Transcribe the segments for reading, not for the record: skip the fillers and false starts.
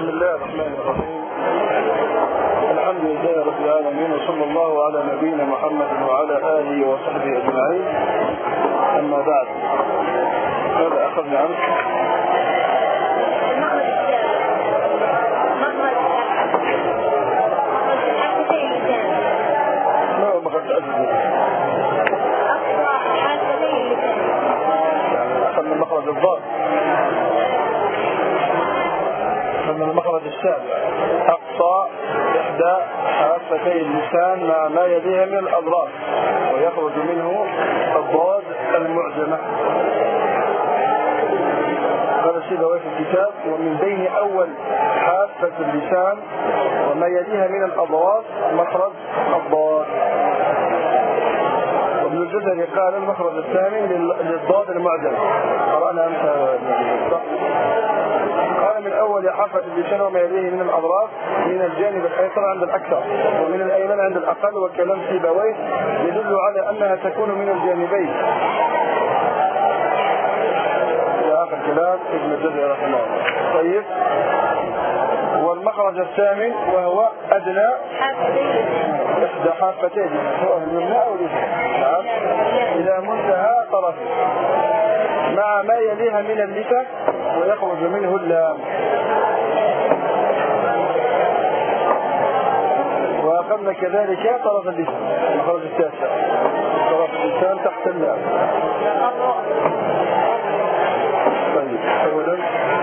بسم الله الرحمن الرحيم. الحمد لله رب العالمين، وصلى الله على نبينا محمد وعلى آله وصحبه أجمعين. أما بعد، ماذا أخذنا عنه؟ ما هو مخرج أجزاء؟ يعني أخذنا مخرج الضاد، أخذنا المخرج السابع، أقصى إحدى حافتي اللسان مع ما يليها من الأضراس، ويخرج منه الضاد المعجمة. هذا سيبويه في الكتاب: ومن بين أول حافة اللسان وما يليها من الأضراس مخرج الضاد. وابن الجزري قال المخرج الثاني للضاد المعجمة. قرأنا أمس صح؟ قال من أول حافة اللسان وما يليه من الأضراس من الجانب الأيسر عند الأكثر، ومن الأيمن عند الأقل، وكلام سيبويه يدل على أنها تكون من الجانبين. إلى آخر كلام ابن الجزري رحمه الله. طيب، والمخرج الثامن وهو أدنى إحدى حافتين، سواء اليمنى أو اليسرى، نعم، إلى منتهى طرفه مع ما يليها من اللثة، ويخرج منه اللام. وأخذنا كذلك طرف اللسان، المخرج التاسع، طرف اللسان تحت اللام. طيب، أولا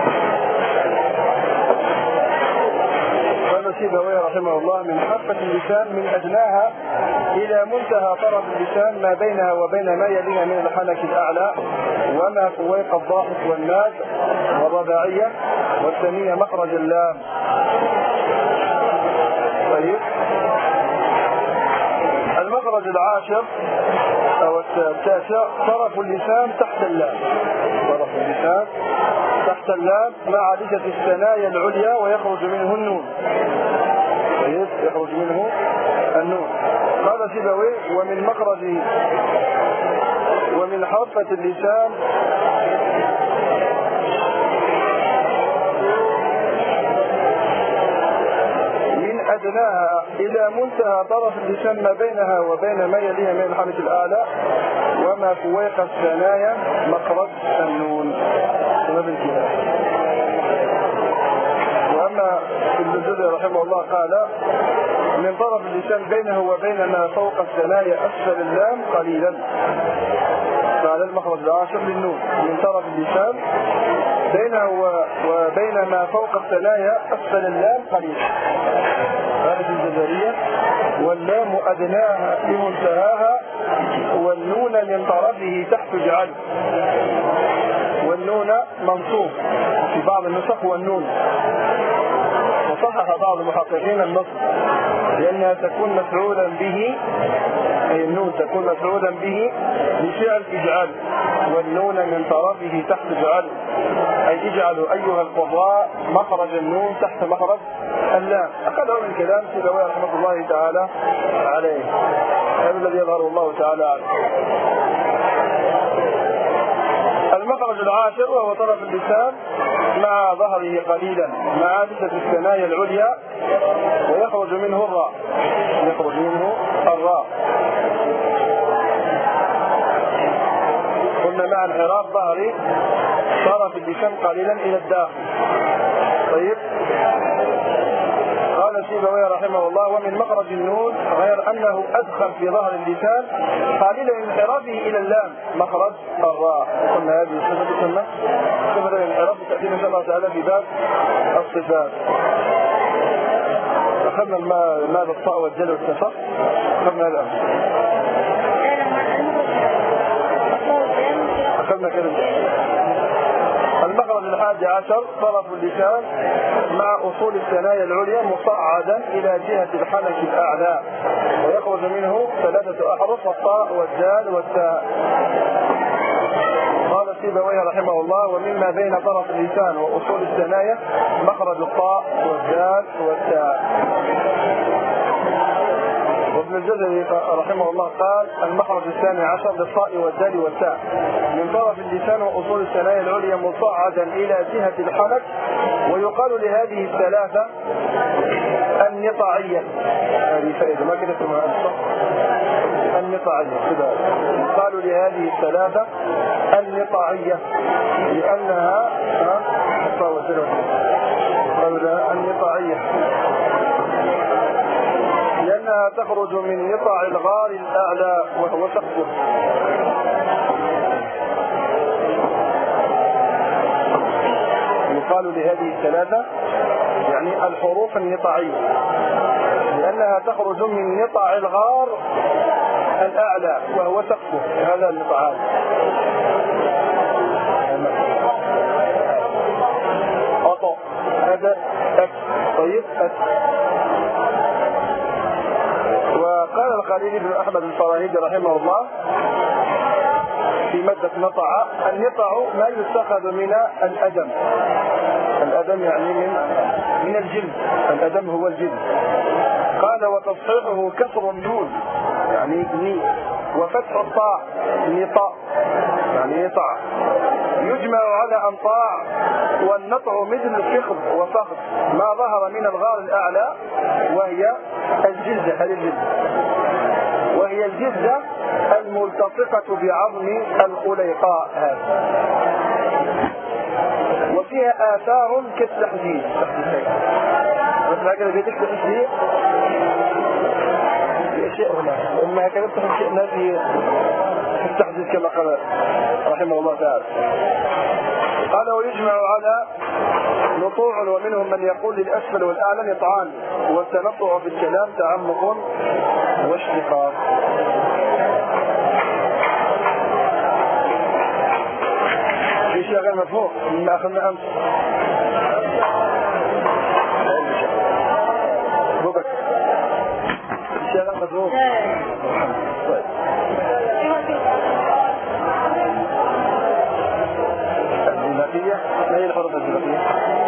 قال سيبويه رحمه الله: من حافة اللسان من أدناها إلى منتهى طرف اللسان ما بينها وبين ما يليها من الحنك الأعلى، وما فويق الضاحك والناد والرباعية والثانية مخرج اللام. طيب، المخرج العاشر أو التاسع طرف اللسان تحت اللام، طرف اللسان تحت اللام مع لثة الثنايا العليا، ويخرج منه النون. طيب، يخرج منه النون. قال سيبويه: ومن حافة اللسان من أدناها إلى منتهى طرف اللسان ما بينها وبين ما يليها من الحنك الأعلى، وما فويق الثنايا مخرج النون. وأما ابن الجزري رحمه الله قال: من طرف اللسان بينه وبين ما فوق الثنايا أسفل اللام قليلا. قال المخرج العاشر للنون: من طرف اللسان بينه وبين ما فوق الثنايا أسفل اللام قليلا. هذه الجزرية: واللام أدناها لمنتهاها، والنون من طرفه تحت جعل. والنون منصوب في بعض النسخ والنون، وصحح بعض المحققين النصب لأنها تكون مفعولا به، أي النون تكون مفعولا به بفعل إجعال. والنون من طرفه تحت جعل، أي اجعلوا أيها القراء مخرج النون تحت مخرج اللام. أخذه من كلام سيبويه رحمة الله تعالى عليه، هذا الذي يظهر الله تعالى عليه. المخرج العاشر وهو طرف اللسان مع ظهره قليلا مع لثة الثنايا العليا، ويخرج منه الراء، يخرج منه الراء. قلنا مع انحراف ظهر طرف اللسان قليلا إلى الداخل. طيب، قال سيبويه رحمه الله: ومن مخرج النون غير أنه أدخل في ظهر اللسان قليلا انحرافه إلى اللام مخرج الراء. قلنا هذه الصفة تسمى صفة الانحراف، تأتي إن شاء الله تعالى في باب الصفات. أخذنا ماذا الطاء والجل والتفق، أخذنا هذا، أخذنا كذا. المخرج الحادي عشر طرف اللسان مع أصول الثنايا العليا مصعدا إلى جهة الحنك الأعلى، ويخرج منه ثلاثة أحرف: الطاء والدال والتاء. قال سيبويه رحمه الله: ومما بين طرف اللسان وأصول الثنايا مخرج الطاء والدال والتاء. وابن الجزري رحمه الله قال المخرج الثاني عشر للطاء والدال والتاء من طرف اللسان وأصول الثنايا العليا مصعدا إلى جهة الحنك، ويقال لهذه الثلاثة النطاعية. هذه فائدة ما كتبتمها أنت. النطاعية كذا قالوا لهذه الثلاثة النطاعية لأنها قالوا لها النطاعية لأنها تخرج من نطاع الغار الأعلى وهو سقفه. يقال لهذه الثلاثة يعني الحروف النطاعية لأنها تخرج من نطاع الغار الأعلى وهو سقفه. هذا النطاعات. أطأ هذا أك. طيب أك. وقال الخليل بن أحمد الفراهيدي رحمه الله في مادة نطع: النطع ما يتخذ من الأدم. الأدم يعني من الجلد. الأدم هو الجلد. قال وتصحيحه كسر النون يعني ني، وفتح الطاء نطاء يعني نطع. يجمع على أنطاع، والنطع مثل الفخذ وفخذ ما ظهر من الغار الأعلى وهي الجلدة. هذه الجلدة وهي الجلدة الملتصقة بعظم الخليقاء هذا، وفيها آثار كالتحديد. مثل هكذا بيتك تحديد في أشياء هنا، إما هكذا تحديد شيء نافي في التحديد كما قال رحمه الله تعالى. قال ويجمع على نطوع، ومنهم من يقول للأسفل والأعلى نطعان، والتنطع في الكلام تعمق واشتقاق. في شيء غير مفهوم مما أخذنا أمس. بكر في شيء غير مفهوم. الزباقية ما هي الحروف الزباقية؟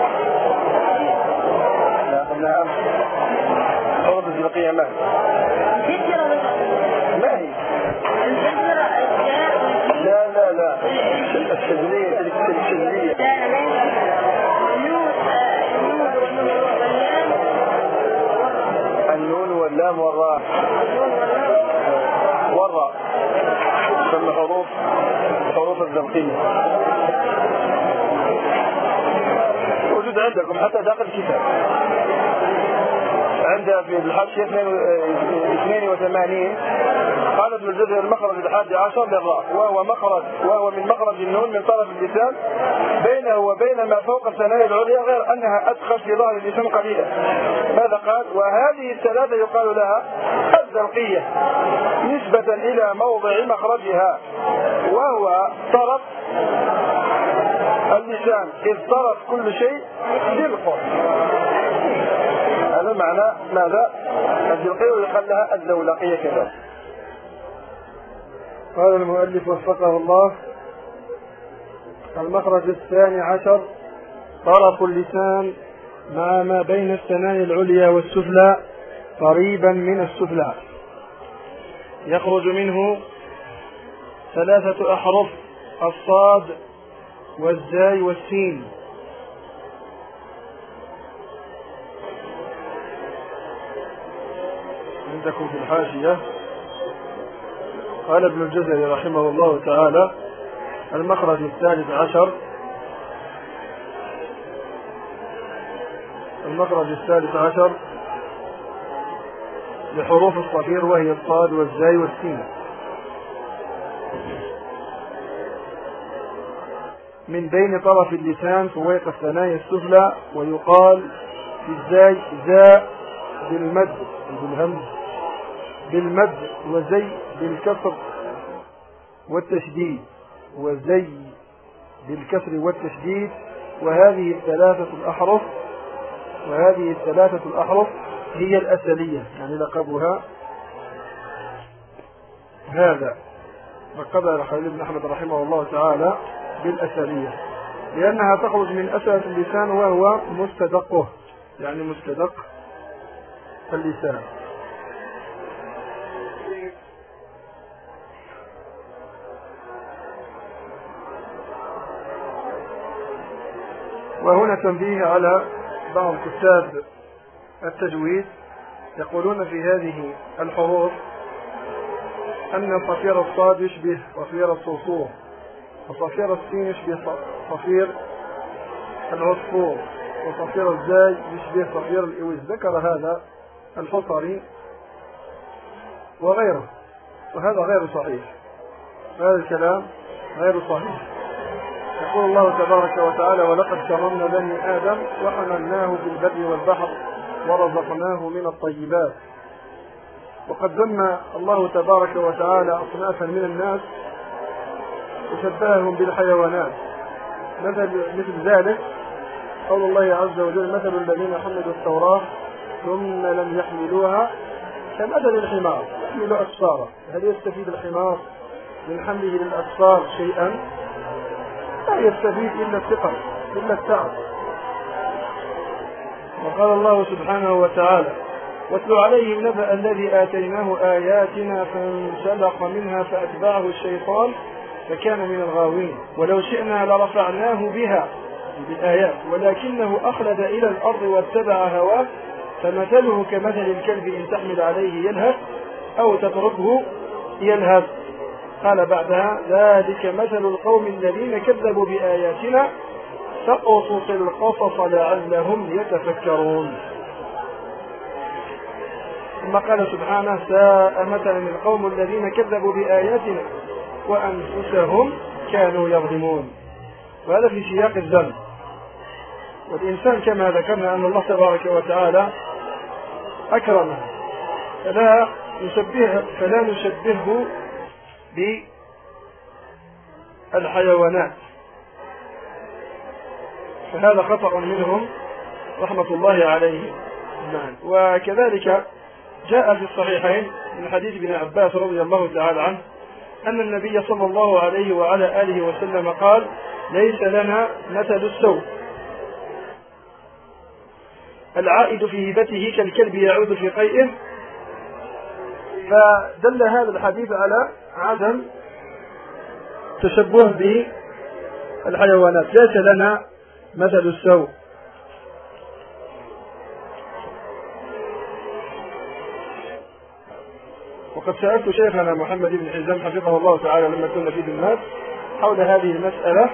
لا أخذنا أمس. الحروف الزباقية ما هي؟ ما هي؟ لا لا لا الشذلية. الشذلية النون واللام والراء والراء ثم حروف الزبقية وجود عندكم حتى داخل الكتاب. عندها في الحاشية 82 قال ابن الجزري المخرج 11 للراء وهو من مخرج النون من طرف اللسان بينه وبين ما فوق الثنايا العليا، غير أنها أدخل في ظهر اللسان قليلا. ماذا قال؟ وهذه الثلاثة يقال لها الزلقية نسبة إلى موضع مخرجها، وهو طرف اللسان، إذ طرف كل شيء زلق. هذا معنى ماذا؟ الزلقية، ويقال لها الزولقية كذا. قال المؤلف وفقه الله: المخرج 12 طرف اللسان مع ما بين الثنايا العليا والسفلى قريبا من السفلى، يخرج منه 3 أحرف: الصاد والزاي والسين. عندكم في الحاشية قال ابن الجزري رحمه الله تعالى: المخرج 13 لحروف الصفير، وهي الصاد والزاي والسين، من بين طرف اللسان فويق الثنايا السفلى، ويقال في الزاي زاء بالمد بالهمز بالمد، وزي بالكسر والتشديد، وزي بالكسر والتشديد. وهذه الثلاثة الأحرف هي الأسلية، يعني لقبها هذا، لقبها الخليل بن أحمد رحمه الله تعالى بالأسلية، لأنها تخرج من أسلة اللسان وهو مستدقه، يعني مستدق اللسان. وهنا تنبيه على بعض كتاب التجويد، يقولون في هذه الحروف أن صفير الصاد يشبه صفير الصرصور، وصفير السين يشبه صفير العصفور، وصفير الزاي يشبه صفير الإوز. ذكر هذا الحصري وغيره، وهذا غير صحيح، هذا الكلام غير صحيح. يقول الله تبارك وتعالى: ولقد كرمنا بني آدم وحملناه في البر والبحر ورزقناه من الطيبات. وقد ذم الله تبارك وتعالى أصنافا من الناس وشبههم بالحيوانات، مثل ذلك قول الله عز وجل: مثل الذين حملوا التوراة ثم لم يحملوها كمثل الحمار يحمل أسفارا. هل يستفيد الحمار من حمله للأسفار شيئا؟ لا يستفيد إلا الثقل، إلا التعب. وقال الله سبحانه وتعالى: واتل عليهم نبأ الذي آتيناه آياتنا فانسلخ منها فأتبعه الشيطان فكان من الغاوين ولو شئنا لرفعناه بها بالآيات ولكنه أخلد إلى الأرض واتبع هواه فمثله كمثل الكلب إن تحمل عليه يلهث أو تتركه يلهث. قال بعدها: ذلك مثل القوم الذين كذبوا بآياتنا فاقصص القصص لعلهم يتفكرون. ثم قال سبحانه: ساء مثلا القوم الذين كذبوا بآياتنا وأنفسهم كانوا يظلمون. وهذا في سياق الذم. والإنسان كما ذكرنا أن الله تبارك وتعالى أكرمه فلا نشبهه بالحيوانات، فهذا خطأ منهم رحمة الله عليهم. وكذلك جاء في الصحيحين من حديث ابن عباس رضي الله تعالى عنه أن النبي صلى الله عليه وعلى آله وسلم قال: ليس لنا مثل السوء، العائد في هبته كالكلب يعود في قيئه. فدل هذا الحديث على عدم تشبه بالحيوانات، ليس لنا مثل السوء. وقد سألت شيخنا محمد بن حزام حفظه الله تعالى لما كنا في دمشق حول هذه المسألة،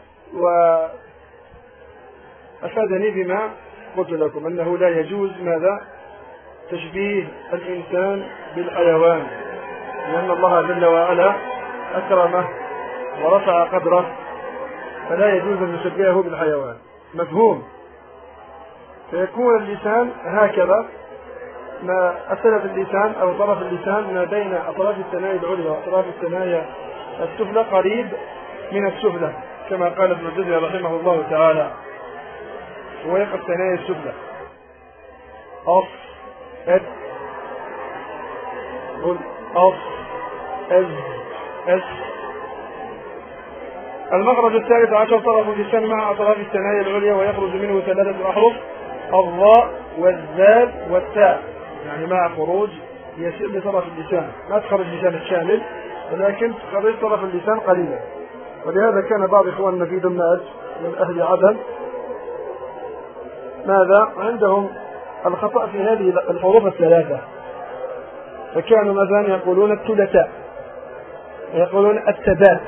وأفادني بما قلت لكم أنه لا يجوز ماذا تشبيه الإنسان بالحيوان، لأن الله جل وعلا أكرمه ورفع قدره، فلا يجوز أن نشبهه بالحيوان. مفهوم؟ فيكون اللسان هكذا، ما أسلف اللسان أو طرف اللسان ما بين أطراف الثنايا العليا وأطراف الثنايا السفلى قريب من السفلى، كما قال ابن الجزري رحمه الله تعالى: ويقف الثنايا السفلى أص أد أص أز أس. المخرج الثالث عشر طرف اللسان مع أطراف الثنايا العليا ويخرج منه ثلاثة أحرف: الراء والذال والتاء، يعني مع خروج يسير لطرف اللسان، ما تخرج اللسان الشامل ولكن تخرج طرف اللسان قليلا. ولهذا كان بعض إخواننا في دمشق من أهل عدن ماذا عندهم الخطأ في هذه الحروف الثلاثة، فكانوا مثلا يقولون الثلاثاء ويقولون التبات.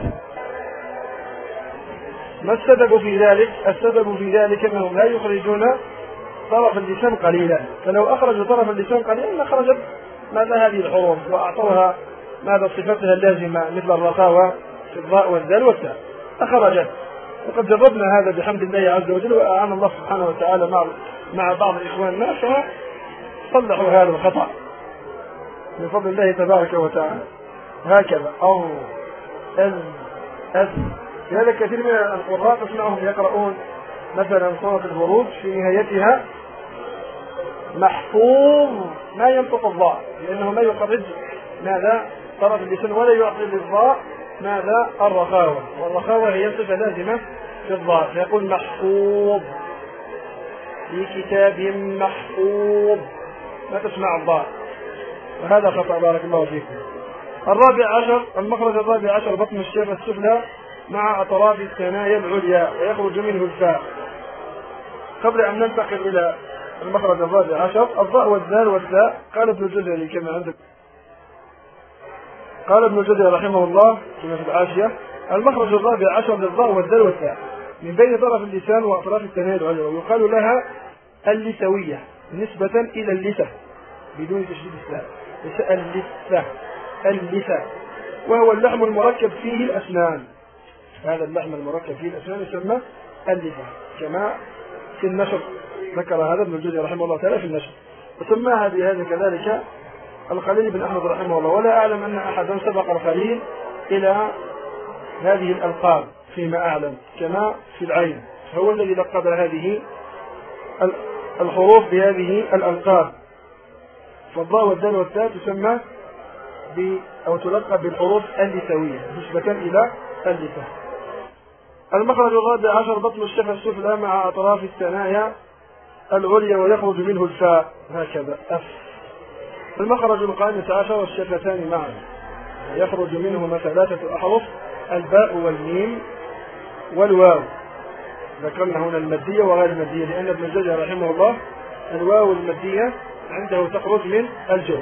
ما السبب في ذلك؟ السبب في ذلك أنهم لا يخرجون طرف اللسان قليلا، فلو أخرجوا طرف اللسان قليلا لخرجت ماذا هذه الحروف وأعطوها ماذا صفتها اللازمة مثل الرخاوة في الراء والذال والتاء أخرجت. وقد جربنا هذا بحمد الله عز وجل، وأعان الله سبحانه وتعالى مع بعض إخواننا فصلحوا هذا الخطأ من فضل الله تبارك وتعالى. هكذا أو أز أس. لهذا كثير من القراء تسمعهم يقرؤون مثلا سورة البروج في نهايتها محفوظ، ما ينطق الضاء لأنه ما يخرج ماذا طرف اللسان ولا يعطي للضاء ماذا الرخاوة، والرخاوة هي صفة لازمة في الضاء، فيقول محفوظ في كتاب محفوظ، ما تسمع الضاء، وهذا خطأ بارك الله فيكم. الرابع عشر المخرج الرابع عشر بطن الشفة السفلى مع أطراف الثنايا العليا ويخرج منه الفاء. قبل أن ننتقل إلى المخرج الرابع عشر، الضاء والذال والثاء. قال ابن الجزري كما عندك، قال ابن الجزري رحمه الله كما في العاشية: المخرج الرابع عشر للضاء والذال والثاء من بين طرف اللسان وأطراف الثنايا العليا، ويقال لها اللثوية نسبة إلى اللثة بدون تشديد الساء، اللثة، وهو اللحم المركب فيه الأسنان. هذا اللحم المركب فيه الأسنان يسمى اللثة، كما في النشر ذكر هذا ابن الجزري رحمه الله تعالى في النشر، وسماها بهذا كذلك الخليل بن أحمد رحمه الله. ولا أعلم أن أحدا سبق الخليل إلى هذه الألقاب فيما أعلم، كما في العين، هو الذي لقب هذه الحروف بهذه الألقاب. فالضاء والدال والتاء تسمى أو تلقب بالحروف اللثوية نسبة إلى اللثة. المخرج الرابع عشر بطن الشفة السفلى مع أطراف الثنايا العليا، ويخرج منه الفاء هكذا أف. المخرج الخامس عشر الشفتان معا، يخرج منهما ثلاثة أحرف: الباء والميم والواو. ذكرنا هنا المادية وغير المادية، لأن ابن الجزري رحمه الله الواو المادية عنده تخرج من الجوف،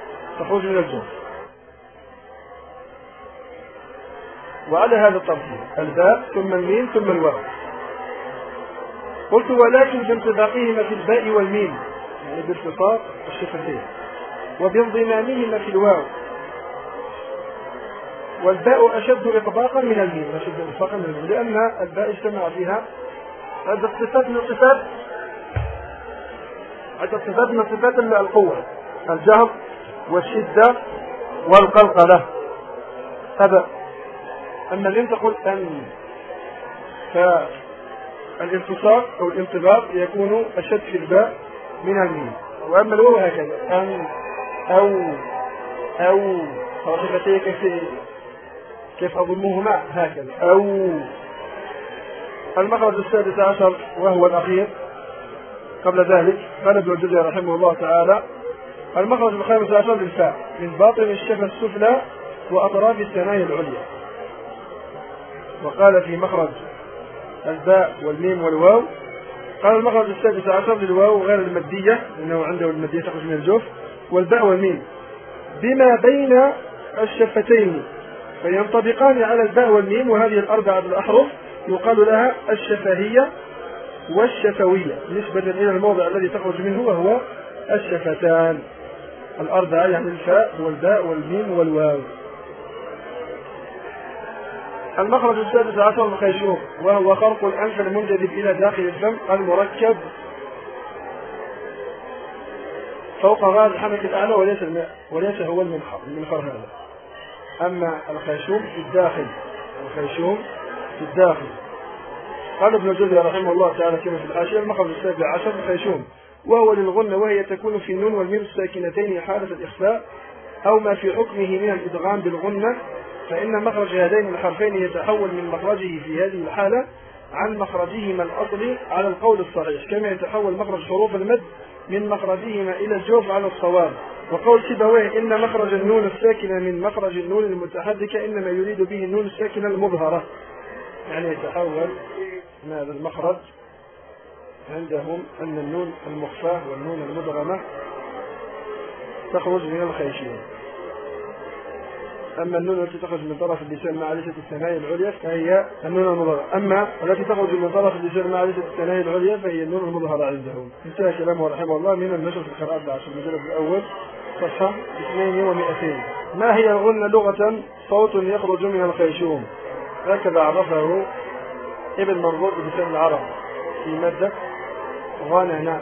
وعلى هذا الترتيب: الباء ثم الميم ثم الواو. قلت: ولكن بانطباقهما في الباء والميم، يعني بالتصاق الشفتين، وبانضمامهما في الواو، والباء أشد إطباقا من الميم، لأن الباء اجتمع فيها عدة صفات من صفات القوة: الجهر والشدة والقلقلة. هذا. أما لم تقل أن، فالالتصاق أو الانطباق يكون أشد في الباء من الميم. وأما الواو هكذا: أن أو صفتي كيف أضمهما هكذا أو. المخرج السادس عشر وهو الأخير قبل ذلك، قال ابن الجزري رحمه الله تعالى: المخرج الخامس عشر للفاء من باطن الشفة السفلى وأطراف الثنايا العليا. وقال في مخرج الباء والميم والواو، قال: المخرج السادس عشر للواو غير المادية، لأنه عنده المادية تخرج من الجوف، والباء والميم بما بين الشفتين، فينطبقان على الباء والميم، وهذه الأربعة الأحرف يقال لها الشفهية والشفوية نسبة إلى الموضع الذي تخرج منه وهو الشفتان الأربعة، يعني الفاء والباء والميم والواو. المخرج السادس عشر الخيشوم، وهو خرق الأنف المنجذب إلى داخل الفم المركب فوق غاز الحنك الأعلى، وليس هو المنخر هذا. أما الخيشوم في الداخل، قال ابن الجزري رحمه الله تعالى كما في الحاشية: المخرج السابع عشر الخيشوم، وهو للغنة، وهي تكون في النون والميم الساكنتين حالة الإخفاء أو ما في حكمه من الإدغام بالغنة، فإن مخرج هذين الحرفين يتحول من مخرجه في هذه الحالة عن مخرجهما الأصلي على القول الصحيح، كما يتحول مخرج حروف المد من مخرجهما إلى الجوف على الصواب. وقول سيبويه: إن مخرج النون الساكنة من مخرج النون المتحركة إنما يريد به النون الساكنة المظهرة، يعني يتحول هذا المخرج عندهم أن النون المخفاة والنون المدغمة تخرج من الخيشوم. أما النون التي تخرج من طرف اللسان مع لثة الثنايا العليا فهي النون المظهرة، أما التي تخرج من طرف اللسان مع لثة الثنايا العليا فهي النون المظهرة عندهم. انتهى كلامه رحمه الله من النشر في القراءات العشر، المجلد الأول صفحة 200. ما هي الغنة لغة؟ صوت يخرج من الخيشوم، هكذا عرفه ابن مربوط بلسان العرب في مادة غننا،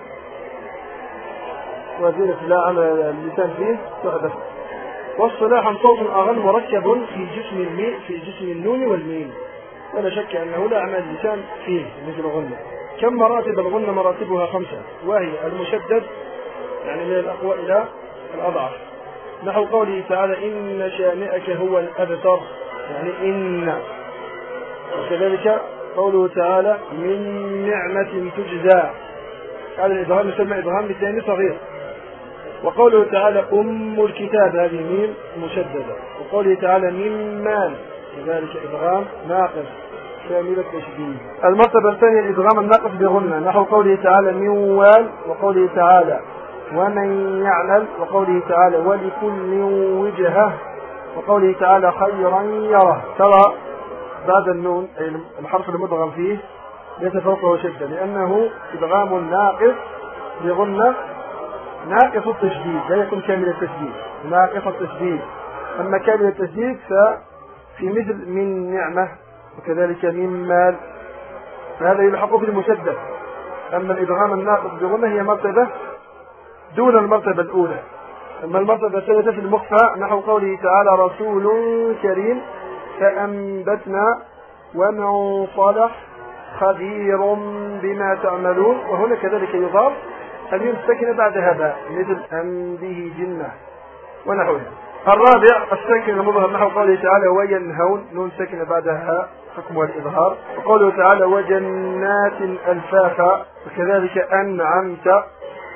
وزينة لا على اللسان فيه تحدث. واصطلاحا: صوت أغن مركب في جسم النون والميم، ولا شك أنه لا أعمال اللسان فيه مثل الغنة. كم مراتب الغنة؟ مراتبها 5، وهي المشدد يعني من الأقوى إلى الأضعف، نحو قوله تعالى: إن شانئك هو الأبتر، يعني إن. وكذلك قوله تعالى: من نعمة تجزى، هذا الإدغام يسمى إدغام بالثاني صغير. وقوله تعالى: أم الكتاب، هذه ميم مشددة. وقوله تعالى: من مال، لذلك إدغام ناقص كامل التشديد. المرتبة الثانية الإدغام الناقص بغنة، نحو قوله تعالى من وال، وقوله تعالى ومن يعمل، وقوله تعالى ولكل وجهة، وقوله تعالى خيرا يره. ترى بعد النون أي الحرف المدغم فيه ليس فوقه شدة، لأنه إدغام ناقص بغنة ناقص التشديد، لا يكون كامل التشديد، ناقص التشديد. أما كامل التشديد ففي مثل من نعمة وكذلك من مال، فهذا يلحق بالمشدد. أما الإدغام الناقص بغنة هي مرتبة دون المرتبة الأولى. أما المرتبة الثالثة في المخفى نحو قوله تعالى رسول كريم فأنبتنا ومن صلح خبير بما تعملون، وهنا كذلك يضاف الميم الساكنة بعدها باء مثل أن به جنة ونحوها. الرابع الساكن المظهر نحو قوله تعالى وينهون، نون ساكنة بعدها حكمها الإظهار، وقوله تعالى وجنات ألفافا، وكذلك أنعمت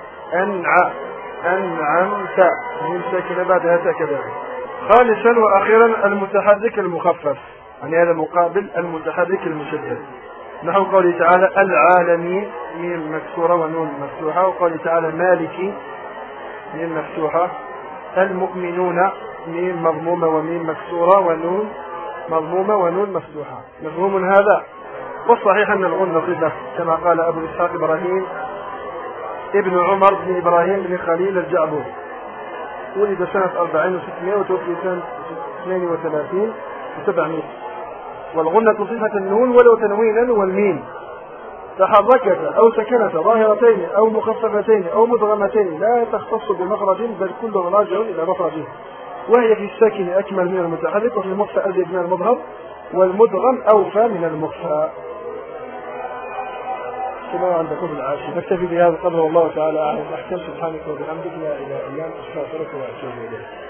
أنعمت نون ساكنة بعدها تاء كذلك. خامسا وأخيرا المتحرك المخفف، يعني هذا مقابل المتحرك المشدد، نحو قوله تعالى العالمين ميم مكسورة ونون مفتوحة، وقوله تعالى مالكي ميم مفتوحة، المؤمنون ميم مضمومة وميم مكسورة ونون مضمومة ونون مفتوحة. مفهوم هذا؟ والصحيح أن الغنة صفة كما قال أبو إسحاق إبراهيم ابن عمر بن إبراهيم بن خليل الجعبور، ولد سنة 400 وتوفي سنة 32 و700. والغنة صفة النون ولو تنوينا والميم تحركتا أو سكنتا ظاهرتين أو مخففتين أو مدغمتين لا تختص بمخرج بل كل راجع إلى مخرجه، وهي في الساكن أكمل من المتحرك، وفي المخفى أزيد من المظهر، والمدغم أوفى من المخفى. كما عندكم العاشر. نكتفي بهذا القدر والله تعالى أعلم. أحكم سبحانك وبحمدك لا إله إلا أنت أستغفرك وأتوب إليك.